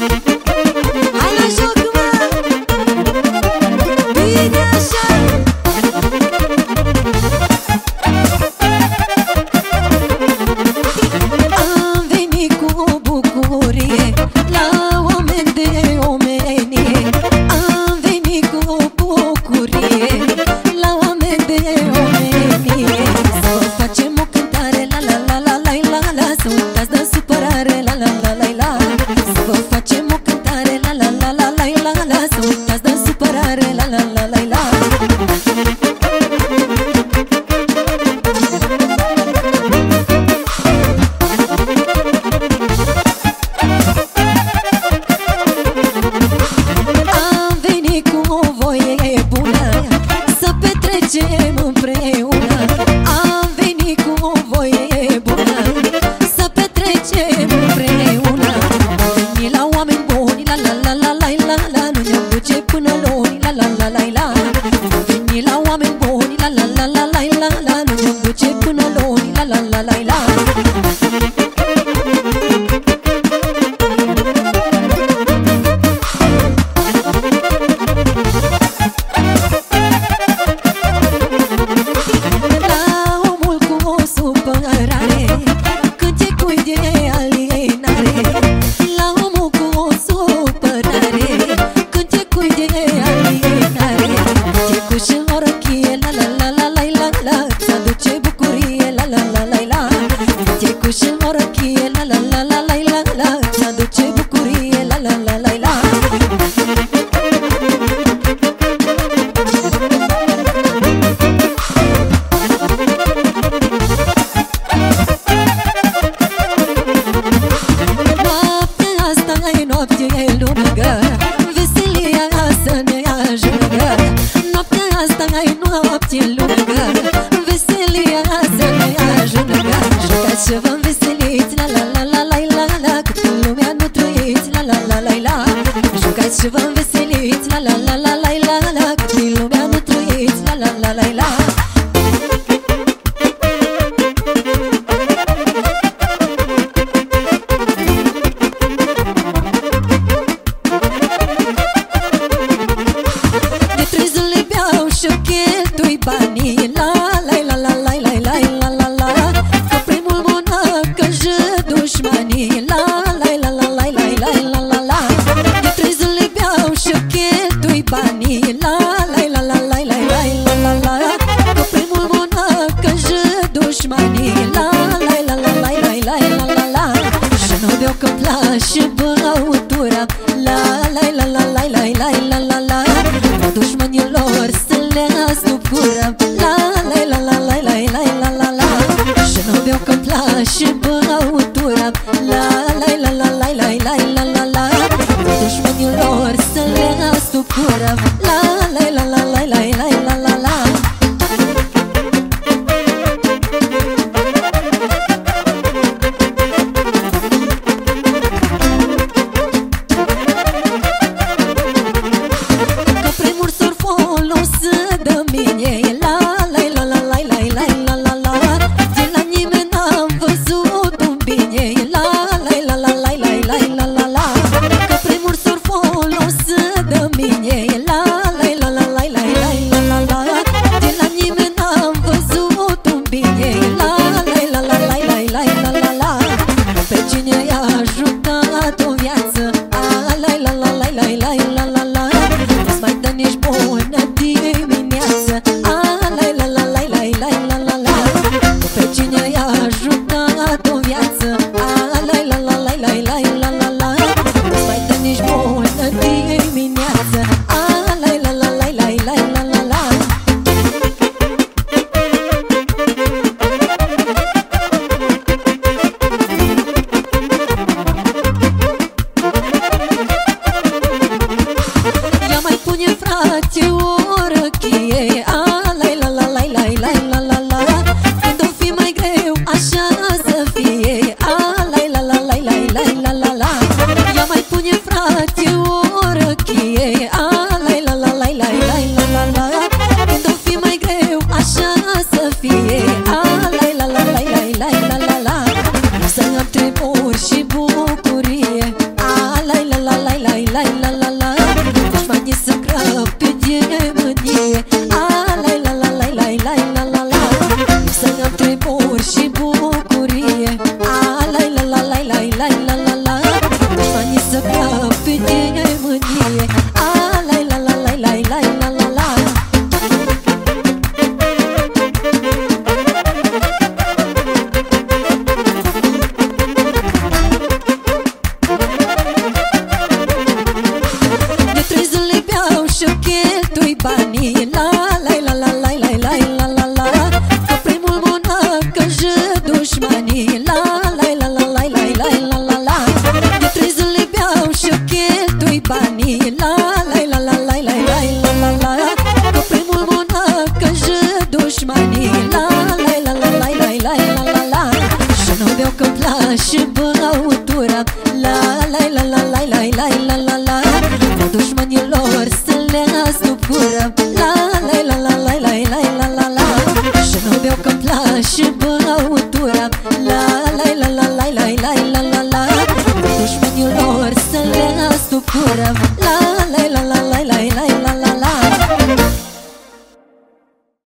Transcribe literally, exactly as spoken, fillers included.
Hai la joc, mă! Bine așa! Am venit cu bucurie la oameni de omenie. Am venit cu bucurie la oameni de omenie. Să facem o cântare la la la la la la la. Să uitați de supărare la la la la la. Să vă facem o cântare la la la la la la la. Să uitați de supărare la la la la la. Am venit cu o voie bună să petrecem împreună. Am venit cu o voie bună să petrecem împreună. Am venit la oameni buni, la la la la la la la. Nu ne-am duce până luni, la la la la la. Am venit la oameni buni, la la la la la la la. Nu ne-am duce până luni, la la la la la. La omul cu o supărare, când te cui de alienare. La omul cu o supărare, când te cui de alienare. Te cuși în orăchie, la la la la la la la. Ți-aduce bucurie, la la la la la. Te cuși în orăchie, la la la la la la la. Ți-aduce bucurie, la la la la la. Noaptea asta e noapte lungă, veselia să ne ajungă. Noaptea asta e noapte lungă, veselia să ne ajungă. Jucați și vă înveseliți, la la la la la la la. Cât în lumea nu trăiți, la la la la la. Jucați și vă înveseliți, la la la la la la la. Cât în lumea nu trăiți, la la la la la. De trei zile beau și cheltui banii, la la la la la la la la la la. Că primul monac își dușmanii, la la la la la la la la la la. De trei zile beau și cheltui banii, la la la la la la la la la la. Că primul monac își dușmanii, la la la la la la la la la la. Și nu beau că-mi place băutura, la la la la la la la la la la. Dușmanilor să le astup gura, la la la la la la la la la la. Și nu beau că-mi place băutura, la la la la la la la la la la. Dușmanilor să le astup gura, la la la la la la la la la la. Că primul s-or folosit de mine, la la la la la la la la la la. De la nimeni n-am văzut un bine, la la la la la la la la la la. Că primul s-or folosit de mine, la la la la la la la la la la. De la nimeni n-am văzut un bine, la la la la la la la la la la. Pe cine i-a ajutat o viață, a la la la la la la la la la. Nu-ți mai dă nici bună dimineață, a la la la la la la la la la. Pe cine i-a ajutat o viață, a la la la la la la la la la. Nu-ți mai dă nici bună dimineață, a la la la la la la la la la. Ia mai pune frate o răchie, a la la la la la la la la la. Când o fi mai greu așa să fie, a la la la la la la la la. bucurăm.